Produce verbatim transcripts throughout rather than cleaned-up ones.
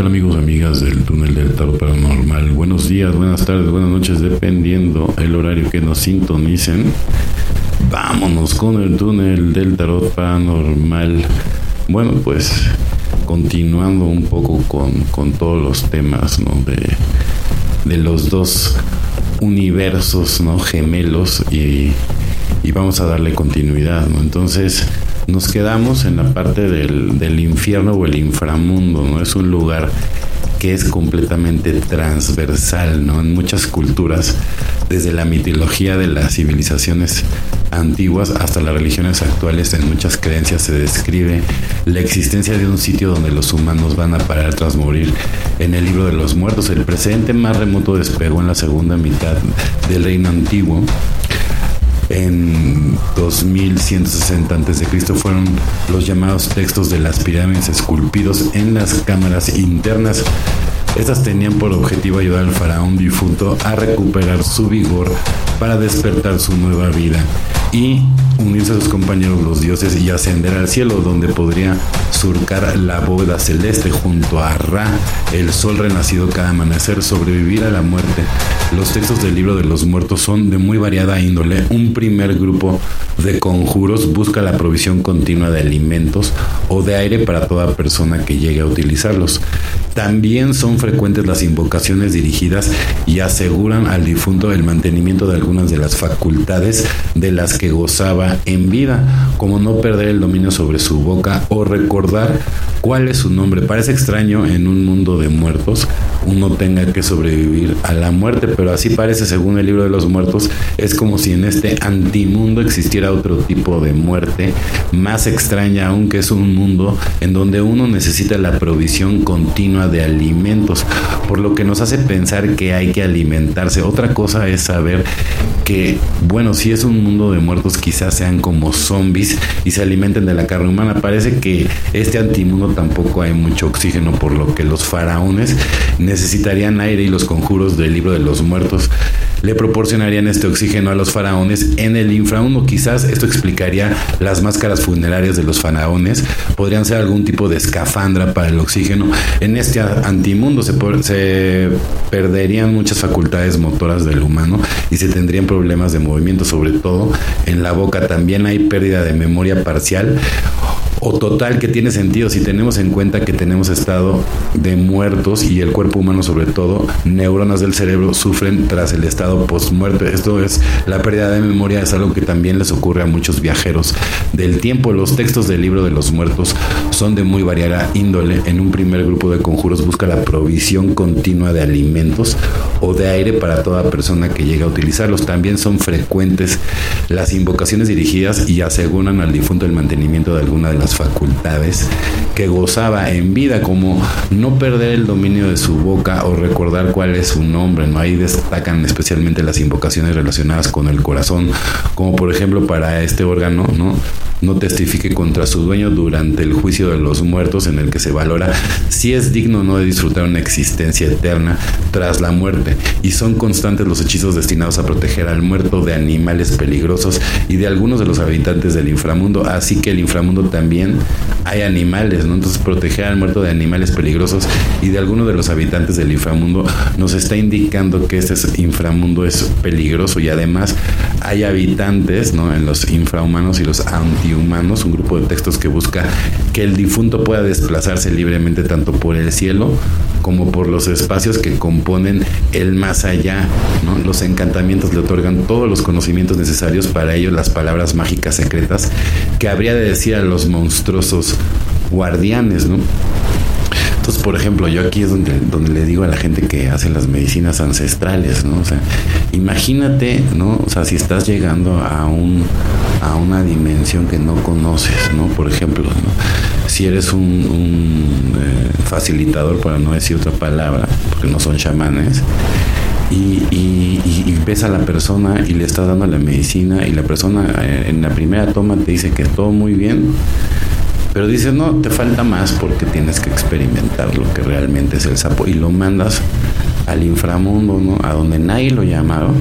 tal, amigos y amigas del túnel del tarot paranormal? Buenos días, buenas tardes, buenas noches, dependiendo el horario que nos sintonicen. Vámonos con el túnel del tarot paranormal. Bueno, pues continuando un poco con, con todos los temas, ¿no? de, de los dos universos, ¿no? gemelos, y, y vamos a darle continuidad, ¿no? Entonces nos quedamos en la parte del, del infierno o el inframundo, ¿no? Es un lugar que es completamente transversal, ¿no? En muchas culturas, desde la mitología de las civilizaciones antiguas hasta las religiones actuales, en muchas creencias se describe la existencia de un sitio donde los humanos van a parar tras morir. En el libro de los muertos, el precedente más remoto despegó en la segunda mitad del reino antiguo. En dos mil ciento sesenta antes de Cristo fueron los llamados textos de las pirámides esculpidos en las cámaras internas. Estas tenían por objetivo ayudar al faraón difunto a recuperar su vigor para despertar su nueva vida y unirse a sus compañeros los dioses y ascender al cielo, donde podría surcar la bóveda celeste junto a Ra, el sol renacido cada amanecer, sobrevivir a la muerte. Los textos del libro de los muertos son de muy variada índole. Un primer grupo de conjuros busca la provisión continua de alimentos o de aire para toda persona que llegue a utilizarlos. También son frecuentes las invocaciones dirigidas y aseguran al difunto el mantenimiento de algunas de las facultades de las que gozaba en vida, como no perder el dominio sobre su boca o recordar cuál es su nombre. Parece extraño en un mundo de muertos uno tenga que sobrevivir a la muerte, pero así parece según el libro de los muertos. Es como si en este antimundo existiera otro tipo de muerte más extraña aún, que es un mundo en donde uno necesita la provisión continua de alimentos, por lo que nos hace pensar que hay que alimentarse. Otra cosa es saber que, bueno, si es un mundo de muertos, quizás sean como zombies y se alimenten de la carne humana. Parece que este antimundo tampoco hay mucho oxígeno, por lo que los faraones necesitarían aire, y los conjuros del libro de los muertos le proporcionarían este oxígeno a los faraones en el inframundo. Quizás esto explicaría las máscaras funerarias de los faraones. Podrían ser algún tipo de escafandra para el oxígeno. En este antimundo se, se perderían muchas facultades motoras del humano y se tendrían problemas de movimiento, sobre todo en la boca. También hay pérdida de memoria parcial o total, que tiene sentido si tenemos en cuenta que tenemos estado de muertos y el cuerpo humano, sobre todo neuronas del cerebro, sufren tras el estado post-muerte. Esto es, la pérdida de memoria es algo que también les ocurre a muchos viajeros del tiempo. Los textos del libro de los muertos son de muy variada índole. En un primer grupo de conjuros busca la provisión continua de alimentos o de aire para toda persona que llegue a utilizarlos. También son frecuentes las invocaciones dirigidas y aseguran al difunto el mantenimiento de alguna de las facultades que gozaba en vida, como no perder el dominio de su boca o recordar cuál es su nombre, ¿no? Ahí destacan especialmente las invocaciones relacionadas con el corazón, como por ejemplo para este órgano, ¿no? No testifique contra su dueño durante el juicio de los muertos, en el que se valora si es digno o no de disfrutar una existencia eterna tras la muerte, y son constantes los hechizos destinados a proteger al muerto de animales peligrosos y de algunos de los habitantes del inframundo. Así que el inframundo también hay animales, ¿no? Entonces proteger al muerto de animales peligrosos y de algunos de los habitantes del inframundo nos está indicando que este inframundo es peligroso, y además hay habitantes, ¿no? En los infrahumanos y los antihumanos, un grupo de textos que busca que el difunto pueda desplazarse libremente tanto por el cielo como por los espacios que componen el más allá, ¿no? Los encantamientos le otorgan todos los conocimientos necesarios para ello, las palabras mágicas secretas que habría de decir a los monstruosos guardianes, ¿no? Entonces, por ejemplo, yo aquí es donde, donde le digo a la gente que hace las medicinas ancestrales, ¿no? O sea, imagínate, ¿no? O sea, si estás llegando a un a una dimensión que no conoces, ¿no? Por ejemplo, ¿no? Si eres un, un eh, facilitador, para no decir otra palabra, porque no son chamanes, Y, y, y ves a la persona y le estás dando la medicina, y la persona eh, en la primera toma te dice que todo muy bien, pero dices, no, te falta más porque tienes que experimentar lo que realmente es el sapo, y lo mandas al inframundo, ¿no? A donde nadie lo llamaron.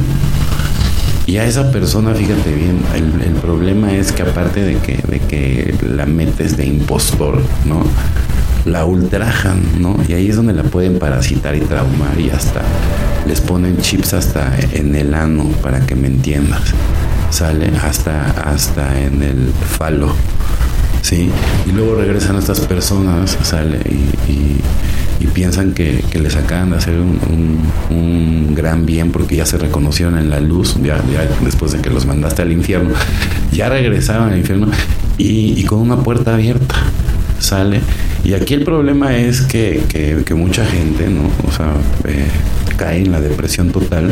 Y a esa persona, fíjate bien, el, el problema es que aparte de que, de que la metes de impostor, ¿no? la ultrajan, ¿no? Y ahí es donde la pueden parasitar y traumar, y hasta les ponen chips hasta en el ano, para que me entiendas, sale hasta, hasta en el falo, ¿sí? Y luego regresan estas personas, sale, y, y, y piensan que, que les acaban de hacer un, un, un gran bien, porque ya se reconocieron en la luz, ya, ya después de que los mandaste al infierno, ya regresaron al infierno, y, y con una puerta abierta, sale. Y aquí el problema es que, que, que mucha gente, ¿no? O sea, eh, cae en la depresión total,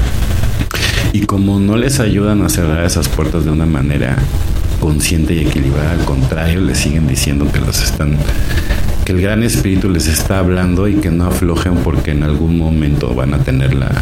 y como no les ayudan a cerrar esas puertas de una manera consciente y equilibrada, al contrario, les siguen diciendo que los están, que el gran espíritu les está hablando, y que no aflojen, porque en algún momento van a tener la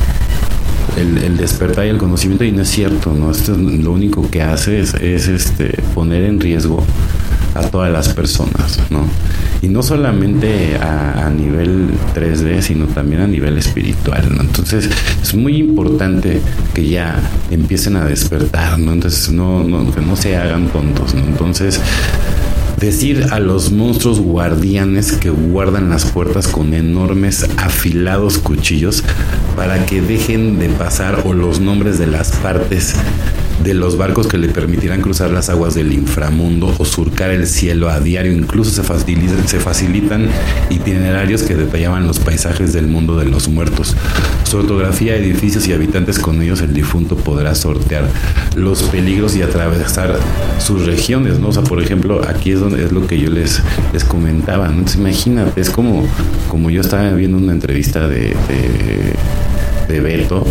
el, el despertar y el conocimiento. Y no es cierto, ¿no? Esto es, lo único que hace es, es este poner en riesgo a todas las personas, ¿no? Y no solamente a, a nivel tres D, sino también a nivel espiritual, ¿no? Entonces es muy importante que ya empiecen a despertar, ¿no? Entonces no, no, que no se hagan tontos, ¿no? Entonces, decir a los monstruos guardianes que guardan las puertas con enormes afilados cuchillos para que dejen de pasar, o los nombres de las partes de los barcos que le permitirán cruzar las aguas del inframundo o surcar el cielo a diario. Incluso se facilitan, se facilitan itinerarios que detallaban los paisajes del mundo de los muertos. Su ortografía, edificios y habitantes, con ellos el difunto podrá sortear los peligros y atravesar sus regiones, ¿no? O sea, por ejemplo, aquí es donde es lo que yo les, les comentaba, ¿no? Entonces, imagínate, es como, como yo estaba viendo una entrevista de, de, de Beto,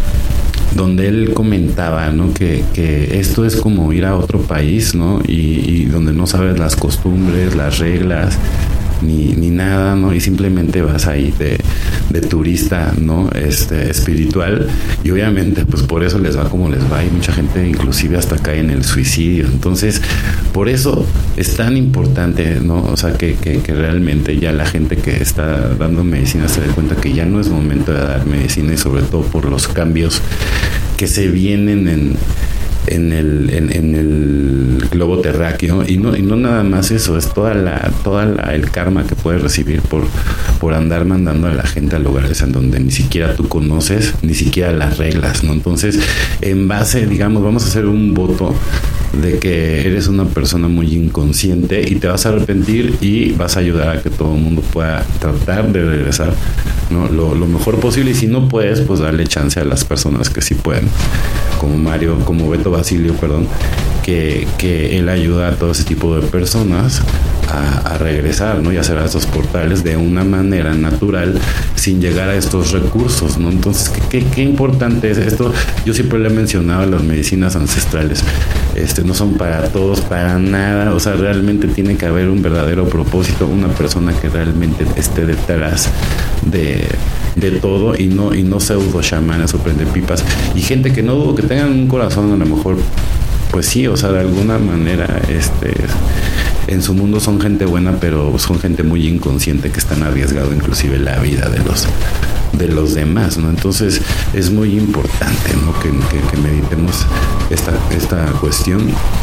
donde él comentaba, ¿no? Que, que esto es como ir a otro país, ¿no? Y, y donde no sabes las costumbres, las reglas, ni, ni nada, ¿no? Y simplemente vas ahí de, de turista, ¿no? Este, espiritual, y obviamente pues por eso les va como les va, y mucha gente inclusive hasta cae en el suicidio. Entonces, por eso es tan importante, ¿no? O sea, que, que, que realmente ya la gente que está dando medicina se dé cuenta que ya no es momento de dar medicina, y sobre todo por los cambios que se vienen en en el en, en el globo terráqueo, y no y no nada más eso, es toda la toda la, el karma que puedes recibir por por andar mandando a la gente a lugares en donde ni siquiera tú conoces, ni siquiera las reglas, ¿no? Entonces, en base, digamos, vamos a hacer un voto de que eres una persona muy inconsciente y te vas a arrepentir, y vas a ayudar a que todo el mundo pueda tratar de regresar, ¿no? Lo, lo mejor posible, y si no puedes, pues darle chance a las personas que sí pueden, como Mario, como Beto Basilio, perdón, que, que él ayuda a todo ese tipo de personas a, a regresar, ¿no? Y a hacer estos portales de una manera natural, sin llegar a estos recursos, ¿no? Entonces, ¿qué, qué, qué importante es esto? Yo siempre le he mencionado a las medicinas ancestrales, este, no son para todos, para nada. O sea, realmente tiene que haber un verdadero propósito, una persona que realmente esté detrás de, de todo, y no, y no pseudo chamanes o prendepipas, y gente que no dudo que tengan un corazón, a lo mejor, pues sí, o sea, de alguna manera, este, en su mundo son gente buena, pero son gente muy inconsciente, que están arriesgando inclusive la vida de los de los demás, ¿no? Entonces es muy importante, ¿no? que, que, que meditemos esta, esta cuestión.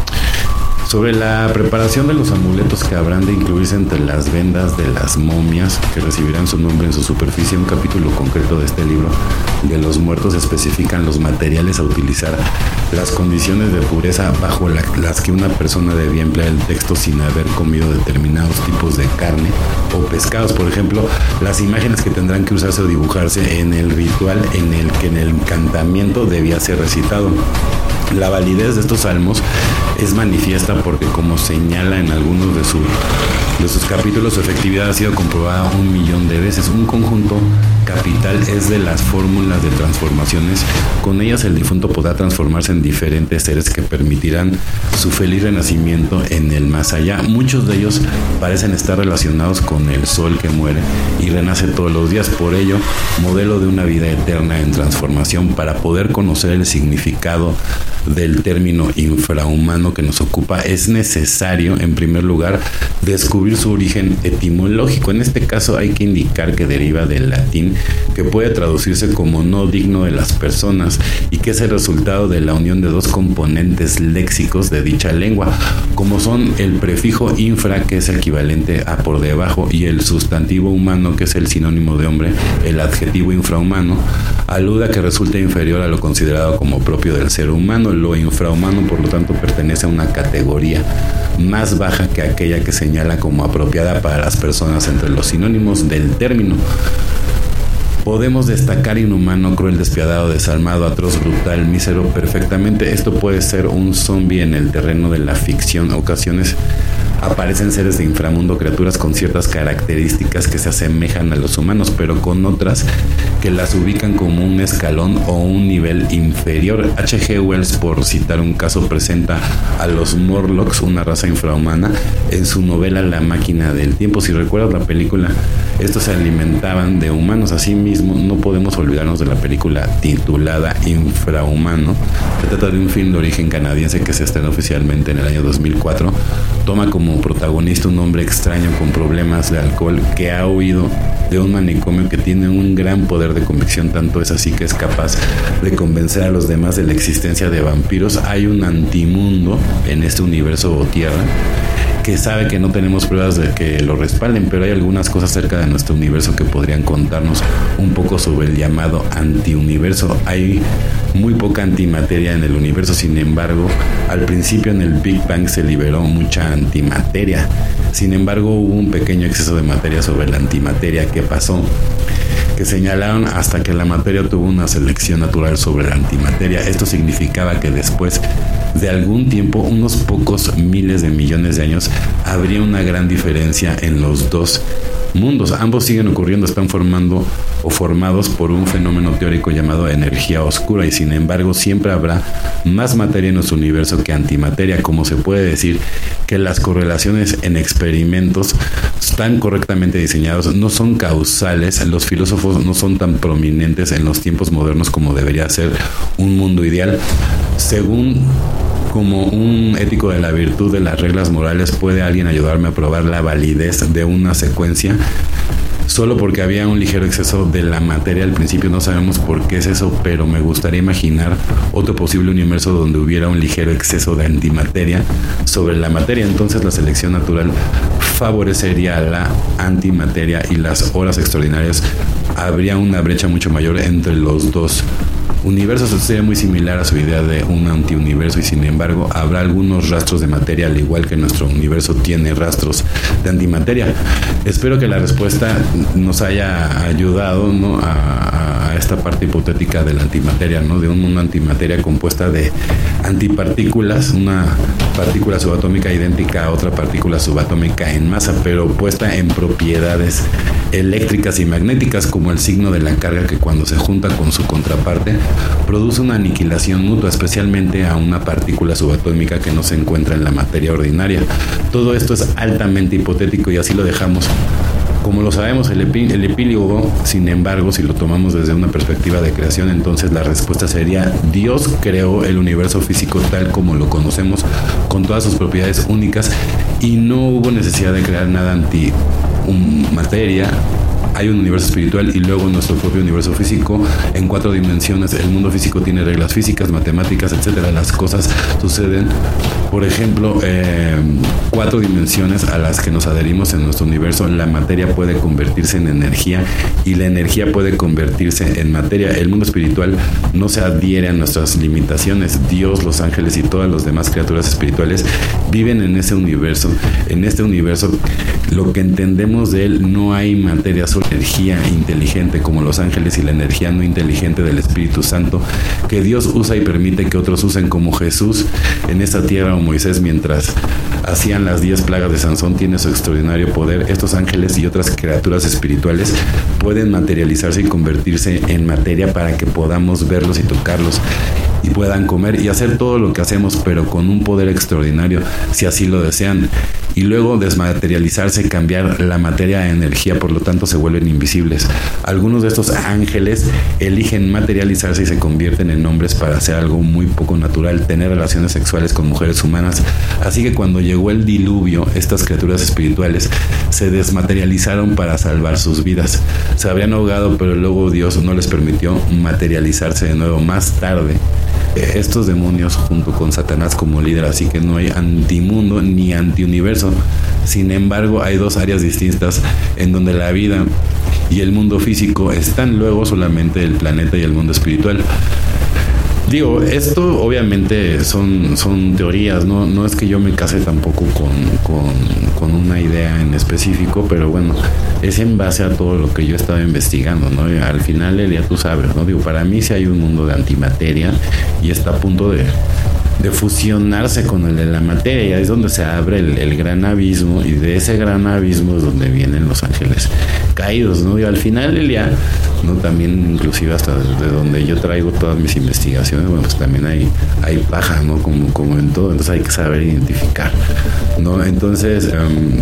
Sobre la preparación de los amuletos que habrán de incluirse entre las vendas de las momias que recibirán su nombre en su superficie, un capítulo concreto de este libro de los muertos especifican los materiales a utilizar, las condiciones de pureza bajo la, las que una persona debía emplear el texto sin haber comido determinados tipos de carne o pescados. Por ejemplo, las imágenes que tendrán que usarse o dibujarse en el ritual en el que en el encantamiento debía ser recitado. La validez de estos salmos es manifiesta porque, como señala en algunos de, su, de sus capítulos, su efectividad ha sido comprobada un millón de veces. Un conjunto capital es de las fórmulas de transformaciones. Con ellas el difunto podrá transformarse en diferentes seres que permitirán su feliz renacimiento en el más allá. Muchos de ellos parecen estar relacionados con el sol que muere y renace todos los días. Por ello, modelo de una vida eterna en transformación. Para poder conocer el significado del término infrahumano que nos ocupa, es necesario, en primer lugar, descubrir descubrir su origen etimológico. En este caso hay que indicar que deriva del latín, que puede traducirse como no digno de las personas y que es el resultado de la unión de dos componentes léxicos de dicha lengua, como son el prefijo infra, que es equivalente a por debajo, y el sustantivo humano, que es el sinónimo de hombre. El adjetivo infrahumano alude a que resulta inferior a lo considerado como propio del ser humano. Lo infrahumano, por lo tanto, pertenece a una categoría más baja que aquella que señala como apropiada para las personas entre los sinónimos del término. Podemos destacar inhumano, cruel, despiadado, desalmado, atroz, brutal, mísero perfectamente. Esto puede ser un zombie en el terreno de la ficción. Ocasiones aparecen seres de inframundo, criaturas con ciertas características que se asemejan a los humanos, pero con otras que las ubican como un escalón o un nivel inferior. H G Wells, por citar un caso, presenta a los Morlocks, una raza infrahumana, en su novela La máquina del tiempo. Si recuerdas la película, estos se alimentaban de humanos. Asimismo, no podemos olvidarnos de la película titulada Infrahumano. Se trata de un film de origen canadiense que se estrenó oficialmente en el año dos mil cuatro. Toma como protagonista un hombre extraño con problemas de alcohol que ha huido de un manicomio, que tiene un gran poder de convicción. Tanto es así que es capaz de convencer a los demás de la existencia de vampiros. Hay un antimundo en este universo o tierra que sabe que no tenemos pruebas de que lo respalden, pero hay algunas cosas cerca de nuestro universo que podrían contarnos un poco sobre el llamado antiuniverso. Hay muy poca antimateria en el universo, sin embargo, al principio en el Big Bang se liberó mucha antimateria. Sin embargo, hubo un pequeño exceso de materia sobre la antimateria. ¿Qué pasó? Que señalaron hasta que la materia tuvo una selección natural sobre la antimateria. Esto significaba que después de algún tiempo, unos pocos miles de millones de años, habría una gran diferencia en los dos mundos. Ambos siguen ocurriendo, están formando o formados por un fenómeno teórico llamado energía oscura, y sin embargo siempre habrá más materia en nuestro universo que antimateria. Como se puede decir que las correlaciones en experimentos están correctamente diseñados, no son causales, los filósofos no son tan prominentes en los tiempos modernos como debería ser un mundo ideal. Según como un ético de la virtud de las reglas morales, ¿puede alguien ayudarme a probar la validez de una secuencia? Solo porque había un ligero exceso de la materia al principio. No sabemos por qué es eso, pero me gustaría imaginar otro posible universo donde hubiera un ligero exceso de antimateria sobre la materia. Entonces la selección natural favorecería a la antimateria y las horas extraordinarias. Habría una brecha mucho mayor entre los dos universos. Esto sería muy similar a su idea de un antiuniverso, y sin embargo habrá algunos rastros de materia, al igual que nuestro universo tiene rastros de antimateria. Espero que la respuesta nos haya ayudado, ¿no?, a, a esta parte hipotética de la antimateria, ¿no?, de un mundo antimateria compuesta de antipartículas, una partícula subatómica idéntica a otra partícula subatómica en masa, pero puesta en propiedades eléctricas y magnéticas, como el signo de la carga, que cuando se junta con su contraparte produce una aniquilación mutua, especialmente a una partícula subatómica que no se encuentra en la materia ordinaria. Todo esto es altamente hipotético y así lo dejamos. Como lo sabemos, el, epi, el epílogo, sin embargo, si lo tomamos desde una perspectiva de creación, entonces la respuesta sería: Dios creó el universo físico tal como lo conocemos, con todas sus propiedades únicas, y no hubo necesidad de crear nada antimateria. Hay un universo espiritual y luego nuestro propio universo físico en cuatro dimensiones. El mundo físico tiene reglas físicas, matemáticas, etcétera. Las cosas suceden, por ejemplo, eh, cuatro dimensiones a las que nos adherimos en nuestro universo. La materia puede convertirse en energía y la energía puede convertirse en materia. El mundo espiritual no se adhiere a nuestras limitaciones. Dios, los ángeles y todas las demás criaturas espirituales viven en ese universo. En este universo, lo que entendemos de él, no hay materia, solo energía inteligente, como los ángeles, y la energía no inteligente del Espíritu Santo, que Dios usa y permite que otros usen, como Jesús en esta tierra o Moisés mientras hacían las diez plagas de Sansón. Tiene su extraordinario poder. Estos ángeles y otras criaturas espirituales pueden materializarse y convertirse en materia para que podamos verlos y tocarlos. y puedan comer y hacer todo lo que hacemos, pero con un poder extraordinario, si así lo desean, y luego desmaterializarse, cambiar la materia a energía, por lo tanto se vuelven invisibles. Algunos de estos ángeles eligen materializarse y se convierten en hombres para hacer algo muy poco natural, tener relaciones sexuales con mujeres humanas. Así que cuando llegó el diluvio, estas criaturas espirituales se desmaterializaron para salvar sus vidas. Se habrían ahogado, pero luego Dios no les permitió materializarse de nuevo. Más tarde, estos demonios junto con Satanás como líder, así que no hay antimundo ni antiuniverso. Sin embargo, hay dos áreas distintas en donde la vida y el mundo físico están, luego solamente el planeta y el mundo espiritual. Digo, esto obviamente son, son teorías, ¿no? No es que yo me case tampoco con, con, con una idea en específico, pero bueno, es en base a todo lo que yo he estado investigando, ¿no? Y al final del día tú sabes, ¿no? Digo, para mí sí hay un mundo de antimateria y está a punto de, de fusionarse con el de la materia, y ahí es donde se abre el, el gran abismo, y de ese gran abismo es donde vienen los ángeles caídos, ¿no? Y al final del día, ¿no? También inclusive hasta desde donde yo traigo todas mis investigaciones, bueno, pues también hay, hay paja, ¿no? Como, como en todo, entonces hay que saber identificar, ¿no? Entonces, um,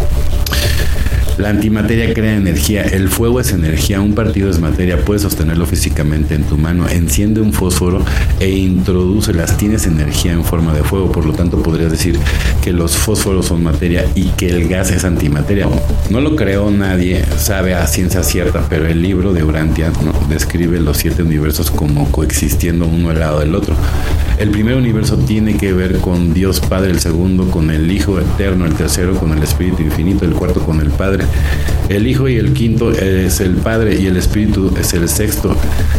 la antimateria crea energía, el fuego es energía, un partido es materia, puedes sostenerlo físicamente en tu mano, enciende un fósforo e introdúcelas, tienes energía en forma de fuego, por lo tanto podrías decir que los fósforos son materia y que el gas es antimateria. No lo creó nadie, sabe a ciencia cierta, pero el libro de Urantia, ¿no?, describe los siete universos como coexistiendo uno al lado del otro. El primer universo tiene que ver con Dios Padre, el segundo con el Hijo Eterno, el tercero con el Espíritu Infinito, el cuarto con el Padre, el Hijo y el quinto es el Padre y el Espíritu es el sexto.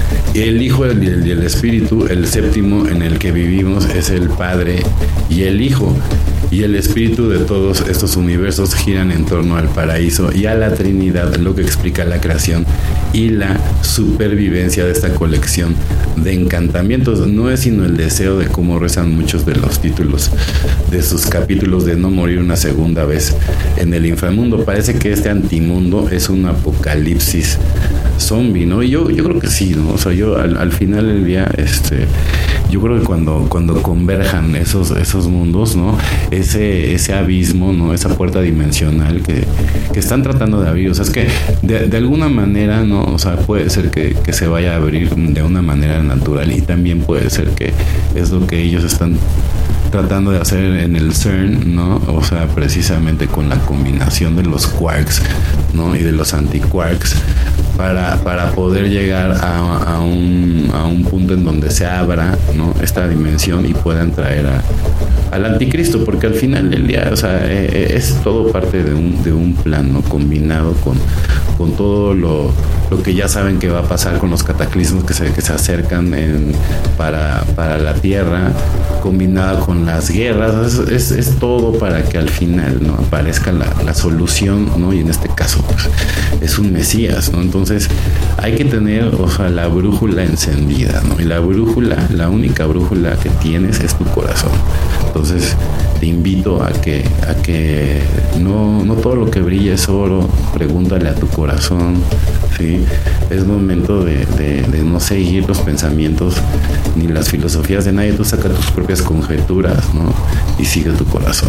El Hijo y el, el Espíritu, el séptimo en el que vivimos, es el Padre y el Hijo. Y el espíritu de todos estos universos giran en torno al paraíso y a la Trinidad, lo que explica la creación y la supervivencia de esta colección de encantamientos. No es sino el deseo de cómo rezan muchos de los títulos de sus capítulos de no morir una segunda vez en el inframundo. Parece que este antimundo es un apocalipsis zombie, ¿no? Y yo, yo creo que sí, ¿no? O sea, yo al, al final del día, este, yo creo que cuando, cuando converjan esos, esos mundos, ¿no? Ese, ese abismo, ¿no? Esa puerta dimensional que, que están tratando de abrir. O sea, es que de, de alguna manera, ¿no? O sea, puede ser que, que se vaya a abrir de una manera natural, y también puede ser que es lo que ellos están tratando de hacer en el CERN, ¿no? O sea, precisamente con la combinación de los quarks, ¿no? Y de los antiquarks, para, para poder llegar a, a, un, a un punto en donde se abra, ¿no?, esta dimensión y puedan traer a, al anticristo, porque al final del día, o sea, es todo parte de un, de un plan, ¿no?, combinado con, con todo lo, lo que ya saben que va a pasar con los cataclismos que se, que se acercan en, para, para la Tierra, combinada con las guerras. Es, es, es todo para que al final, ¿no?, aparezca la, la solución, ¿no? Y en este caso, pues, es un Mesías, ¿no? Entonces hay que tener, o sea, la brújula encendida, ¿no? Y la brújula, la única brújula que tienes es tu corazón. Entonces te invito a que, a que no, no todo lo que brilla es oro. Pregúntale a tu corazón, ¿sí? Es momento de, de, de no seguir los pensamientos ni las filosofías de nadie. Tú saca tus propias conjeturas, ¿no? Y sigue tu corazón.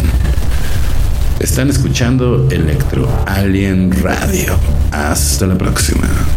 Están escuchando Electro Alien Radio. Hasta la próxima.